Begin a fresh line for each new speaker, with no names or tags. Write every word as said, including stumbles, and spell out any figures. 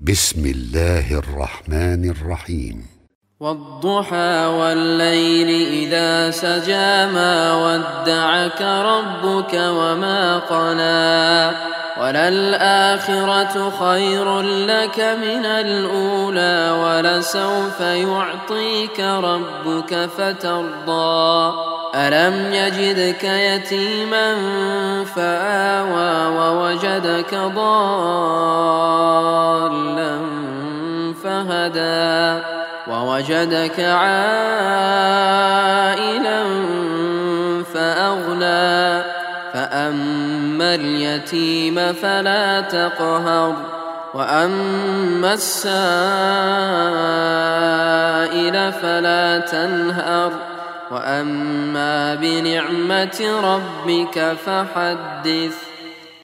بسم الله الرحمن الرحيم.
والضحى والليل إذا سجى ما ودعك ربك وما قلى وللآخرة خير لك من الأولى ولسوف يعطيك ربك فترضى ألم يجدك يتيما فآوى ووجدك ضالا فهدى ووجدك عائلا فأغنى فأما اليتيم فلا تقهر وأما السائل فلا تنهر وأما بنعمة ربك فحدث.